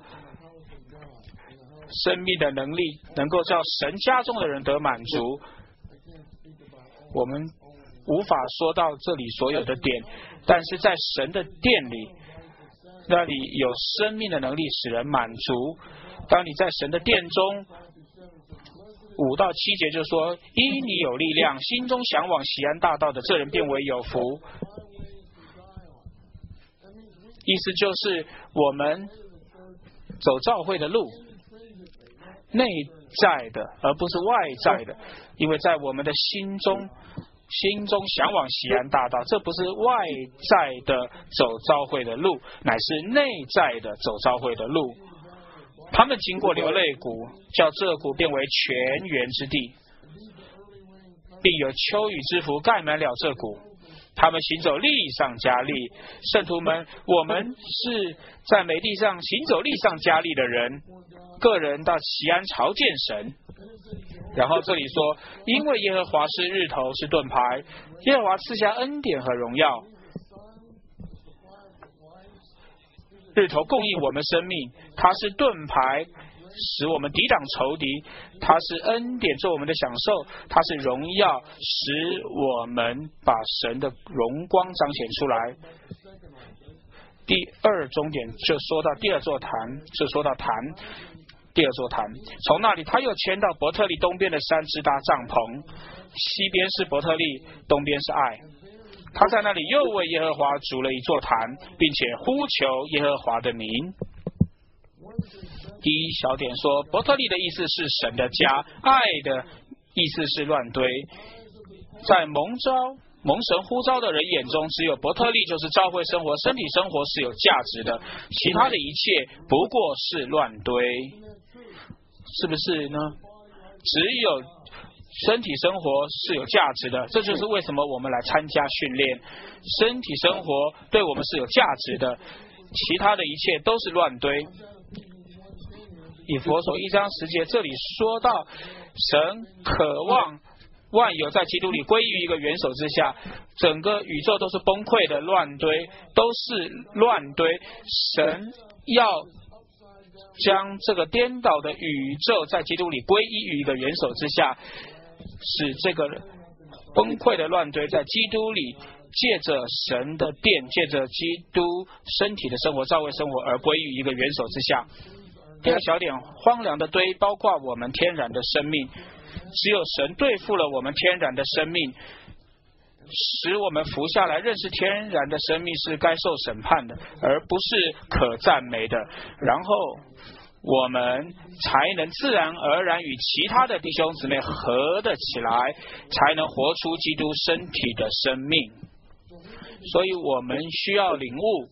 生命的能力能够叫神家中的人得满足。我们无法说到这里所有的点，但是在神的殿里，那里有生命的能力使人满足。当你在神的殿中， 5到7节就说，因你有力量，心中向往锡安大道的，这人变为有福。意思就是我们走教会的路，内在的而不是外在的，因为在我们的心中向往锡安大道，这不是外在的走教会的路，乃是内在的走教会的路。他们经过流泪谷，叫这谷变为泉源之地，并有秋雨之福盖满了这谷。他们行走力上加力，圣徒们，我们是在美地上行走力上加力的人，个人到锡安朝见神。然后这里说，因为耶和华是日头，是盾牌，耶和华赐下恩典和荣耀。日头供应我们生命，它是盾牌，使我们抵挡仇敌，它是恩典做我们的享受，它是荣耀，使我们把神的荣光彰显出来。第二终点就说到第二座坛，就说到坛，第二座坛。从那里他又迁到伯特利东边的山支搭帐篷，西边是伯特利，东边是爱。他在那里又为耶和华筑了一座坛，并且呼求耶和华的名。第一小点说，伯特利的意思是神的家，爱的意思是乱堆。在蒙神呼召的人眼中，只有伯特利就是教会生活、身体生活是有价值的，其他的一切不过是乱堆，是不是呢？只有身体生活是有价值的，这就是为什么我们来参加训练。身体生活对我们是有价值的，其他的一切都是乱堆。以弗所1章10节这里说到，神渴望万有在基督里归于一个元首之下，整个宇宙都是崩溃的乱堆，都是乱堆。神要将这个颠倒的宇宙在基督里归依于一个元首之下，使这个崩溃的乱堆在基督里借着神的殿，借着基督身体的生活、教会生活而归于一个元首之下。第二小点，荒凉的堆包括我们天然的生命，只有神对付了我们天然的生命，使我们服下来，认识天然的生命是该受审判的，而不是可赞美的。然后我们才能自然而然与其他的弟兄姊妹合得起来，才能活出基督身体的生命。所以我们需要领悟，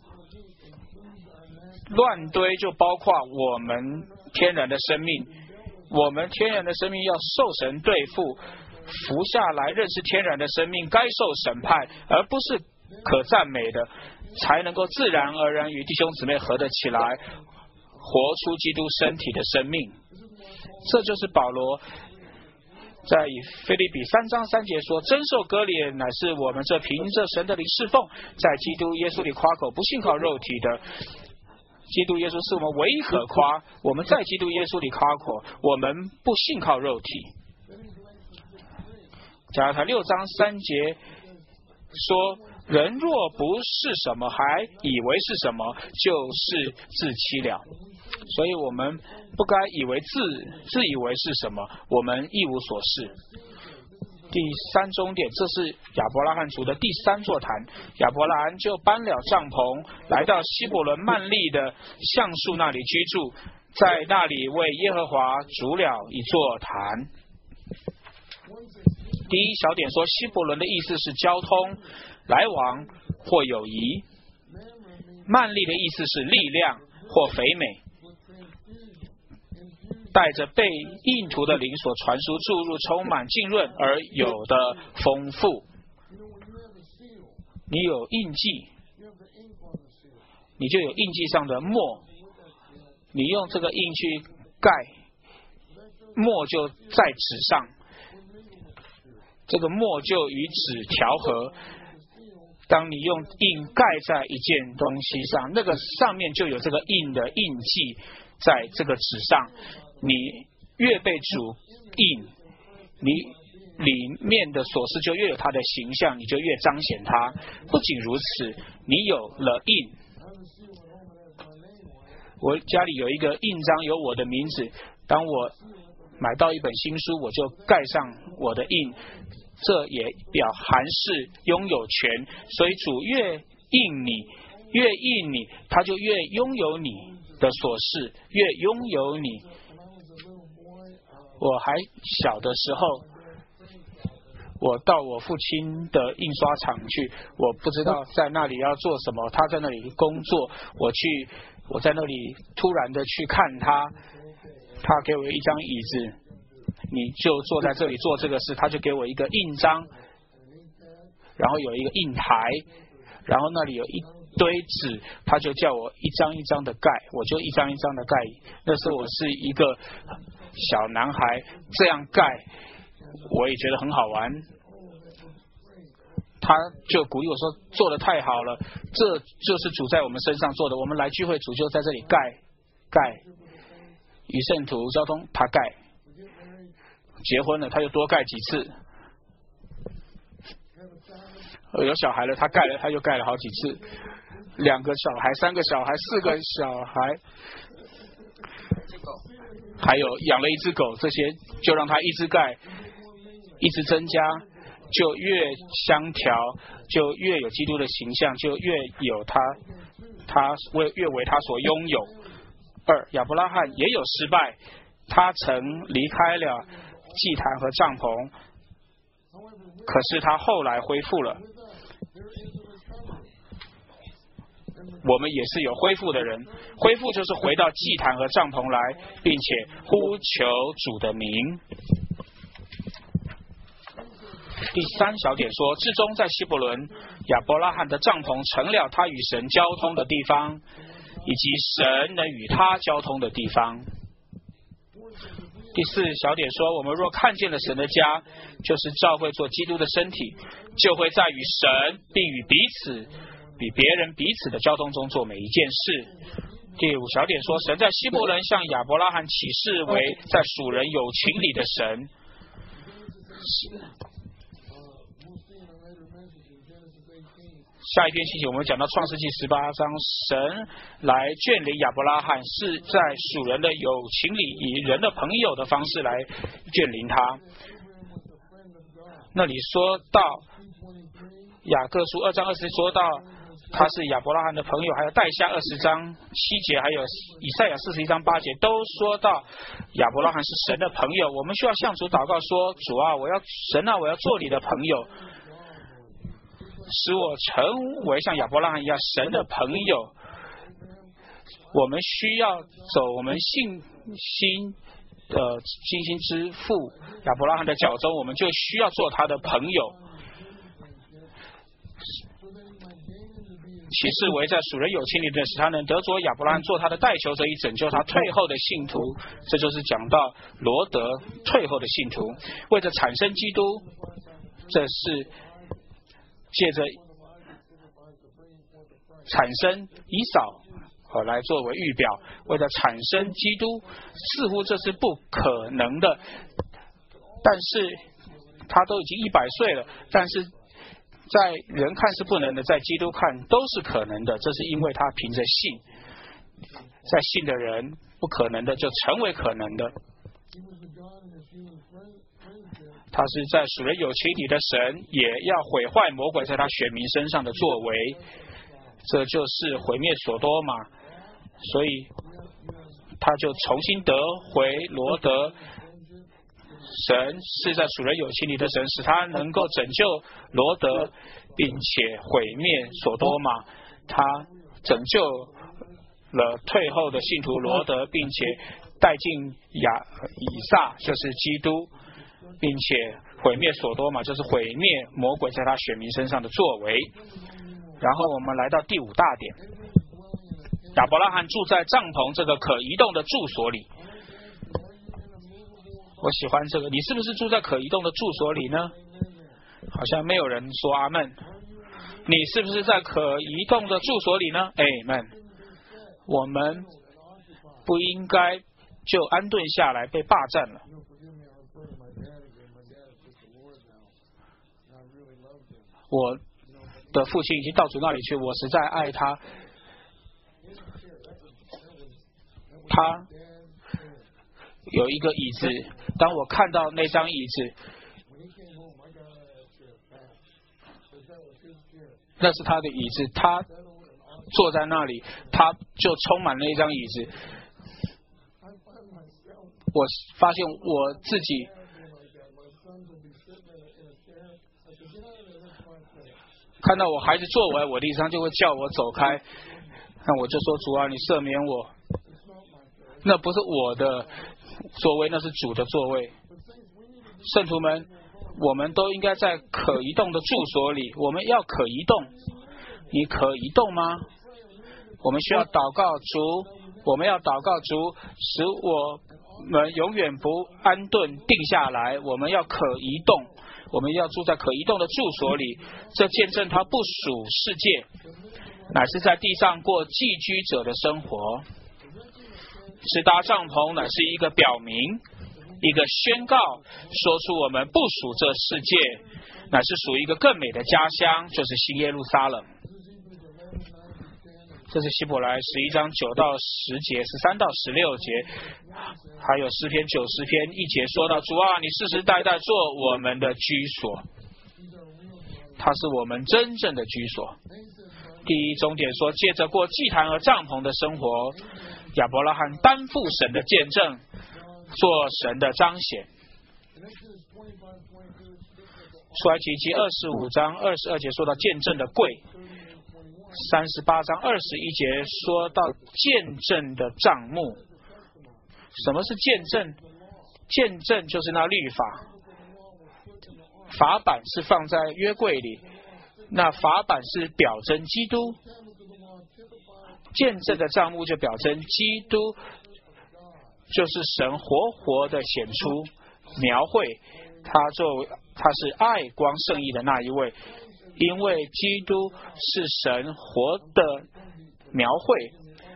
乱堆就包括我们天然的生命，我们天然的生命要受神对付，服下来认识天然的生命该受审判，而不是可赞美的，才能够自然而然与弟兄姊妹合得起来，活出基督身体的生命。这就是保罗在以腓立比3章3节说，真受割礼乃是我们这凭着神的灵侍奉，在基督耶稣里夸口，不信靠肉体的。基督耶稣是我们唯一可夸，我们在基督耶稣里夸口，我们不信靠肉体。加拉太6章3节说，人若不是什么，还以为是什么，就是自欺了。所以我们不该以为自以为是什么，我们一无所是。第三终点，这是亚伯拉罕族的第3座坛。亚伯拉罕就搬了帐篷，来到希伯伦曼利的橡树那里居住，在那里为耶和华筑了一座坛。第一小点说，希伯伦的意思是交通、来往或友谊；曼利的意思是力量或肥美，带着被印图的灵所传输注入，充满浸润而有的丰富。你有印记，你就有印记上的墨，你用这个印去盖，墨就在纸上，这个墨就与纸调和。当你用印盖在一件东西上，那个上面就有这个印的印记在这个纸上。你越被主印，你里面的所事就越有它的形象，你就越彰显它。不仅如此，你有了印，我家里有一个印章，有我的名字。当我买到一本新书，我就盖上我的印，这也表含是拥有权。所以主越印你，他就越拥有你的所事，越拥有你。我还小的时候，我到我父亲的印刷厂去，我不知道在那里要做什么，他在那里工作，我在那里突然的去看他给我一张椅子，你就坐在这里做这个事，他就给我一个印章，然后有一个印台，然后那里有一堆纸，他就叫我一张一张的盖，我就一张一张的盖。那时候我是一个小男孩，这样盖我也觉得很好玩。他就鼓励我说做得太好了，这就是主在我们身上做的，我们来聚会，主就在这里盖与圣徒交通，他盖，结婚了他又多盖几次，有小孩了他盖了，他又盖了好几次，2个小孩3个小孩4个小孩，还有养了1只狗，这些就让他一直盖，一直增加，就越相调，就越有基督的形象，就越有他越为他所拥有。2，亚伯拉罕也有失败，他曾离开了祭坛和帐篷，可是他后来恢复了。我们也是有恢复的人，恢复就是回到祭坛和帐篷来，并且呼求主的名。第3小点说，至终在希伯伦，亚伯拉罕的帐篷成了他与神交通的地方，以及神能与他交通的地方。第4小点说，我们若看见了神的家，就是教会做基督的身体，就会在与神并与比别人彼此的交通中做每一件事。第5小点说，神在希伯伦向亚伯拉罕启示为在属人有情里的神。下一篇信息我们讲到创世纪18章，神来眷领亚伯拉罕，是在属人的有情里，以人的朋友的方式来眷领他。那里说到雅各书2章20说到他是亚伯拉罕的朋友，还有带下20章7节，还有以赛亚41章8节，都说到亚伯拉罕是神的朋友。我们需要向主祷告说，主啊，神啊，我要做你的朋友，使我成为像亚伯拉罕一样神的朋友。我们需要走我们信心之父亚伯拉罕的脚中，我们就需要做他的朋友。启示为在属人有情里的，使他能得着亚伯拉罕做他的代求者，以拯救他退后的信徒。这就是讲到罗德退后的信徒，为着产生基督，这是借着产生以扫来作为预表，为了产生基督，似乎这是不可能的，但是他都已经100岁了，但是在人看是不能的，在基督看都是可能的，这是因为他凭着信，在信的人不可能的就成为可能的。他是在属人有情里的神，也要毁坏魔鬼在他选民身上的作为，这就是毁灭所多玛，所以他就重新得回罗德。神是在属人有情里的神，使他能够拯救罗德，并且毁灭所多玛。他拯救了退后的信徒罗德，并且带进以撒，就是基督，并且毁灭所多玛，就是毁灭魔鬼在他选民身上的作为。然后我们来到第5大点，亚伯拉罕住在帐篷这个可移动的住所里。我喜欢这个，你是不是住在可移动的住所里呢？好像没有人说阿们。你是不是在可移动的住所里呢？阿们。我们不应该就安顿下来被霸占了。我的父亲已经到主那里去，我实在爱他。他有一个椅子， 当我看到那张椅子，那是他的椅子，他坐在那里，他就充满了一张椅子。我发现我自己看到我孩子坐在我地上，就会叫我走开。那我就说：主啊，你赦免我，那不是我的座位，那是主的座位。圣徒们，我们都应该在可移动的住所里，我们要可移动。你可移动吗？我们需要祷告主，我们要祷告主，使我们永远不安顿定下来。我们要可移动，我们要住在可移动的住所里。这见证它不属世界，乃是在地上过寄居者的生活。是搭帐篷乃是一个表明，一个宣告，说出我们不属这世界，乃是属于一个更美的家乡，就是新耶路撒冷。这是希伯来11章9到10节，13到16节，还有诗篇90篇1节说到：主啊，你世世代代做我们的居所，它是我们真正的居所。第一重点说，借着过祭坛和帐篷的生活，亚伯拉罕担负神的见证，做神的彰显。出埃及记25章22节说到见证的柜，38章21节说到见证的帐幕。什么是见证？见证就是那律法，法版是放在约柜里，那法版是表征基督，见证的帐幕就表征基督，就是神活活的显出描绘他是爱光圣义的那一位，因为基督是神活的描绘。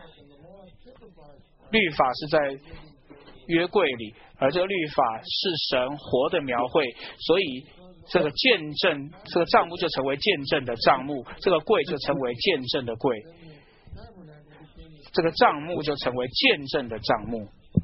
律法是在约柜里，而这个律法是神活的描绘，所以这个见证，这个帐幕就成为见证的帐幕，这个柜就成为见证的柜，这个帐幕就成为见证的帐幕。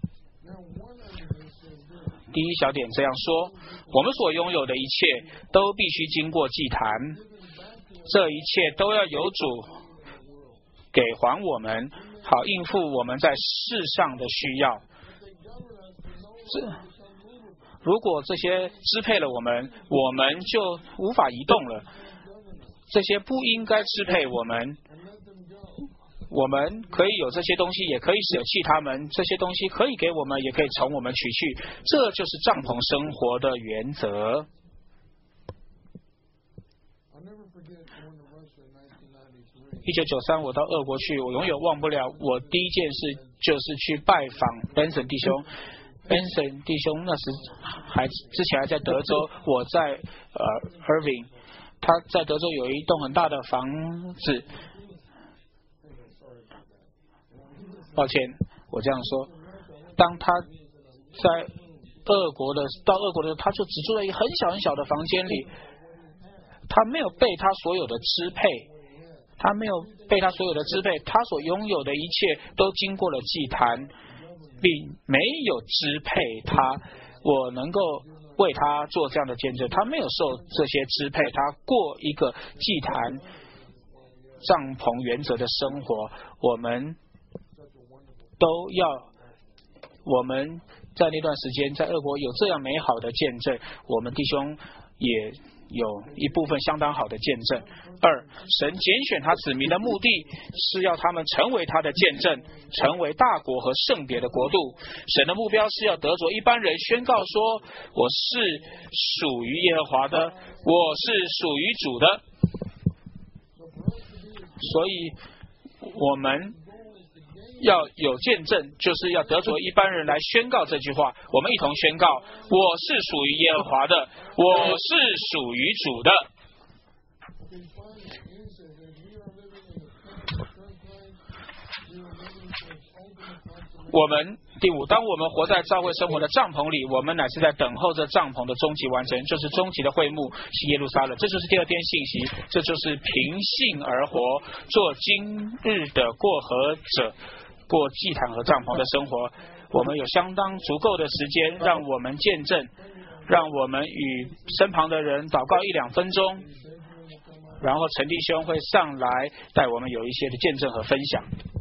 第一小点这样说，我们所拥有的一切都必须经过祭坛，这一切都要由主给还我们，好应付我们在世上的需要。如果这些支配了我们，我们就无法移动了。这些不应该支配我们，我们可以有这些东西，也可以舍弃它们。这些东西可以给我们，也可以从我们取去。这就是帐篷生活的原则。1993我到俄国去，我永远忘不了。我第一件事就是去拜访 Benson 弟兄。Benson 弟兄那时之前还在德州，我在Irving， 他在德州有一栋很大的房子。抱歉，我这样说。当他到俄国的时候，他就只住在一个很小很小的房间里，他没有被他所有的支配，他所拥有的一切都经过了祭坛，并没有支配他。我能够为他做这样的见证，他没有受这些支配，他过一个祭坛帐篷原则的生活。我们在那段时间在俄国有这样美好的见证，我们弟兄也有一部分相当好的见证。二，神拣选他子民的目的是要他们成为他的见证，成为大国和圣别的国度。神的目标是要得着一般人宣告说，我是属于耶和华的，我是属于主的。所以我们要有见证，就是要得着一般人来宣告这句话。我们一同宣告，我是属于耶和华的，我是属于主的。第五，当我们活在教会生活的帐篷里，我们乃是在等候着帐篷的终极完成，就是终极的会幕，是耶路撒冷。这就是第二篇信息，这就是凭信而活，做今日的过河者，过祭坛和帐篷的生活。 我们有相当足够的时间，让我们见证，让我们与身旁的人祷告1-2分钟，然后陈弟兄会上来带我们有一些的见证和分享。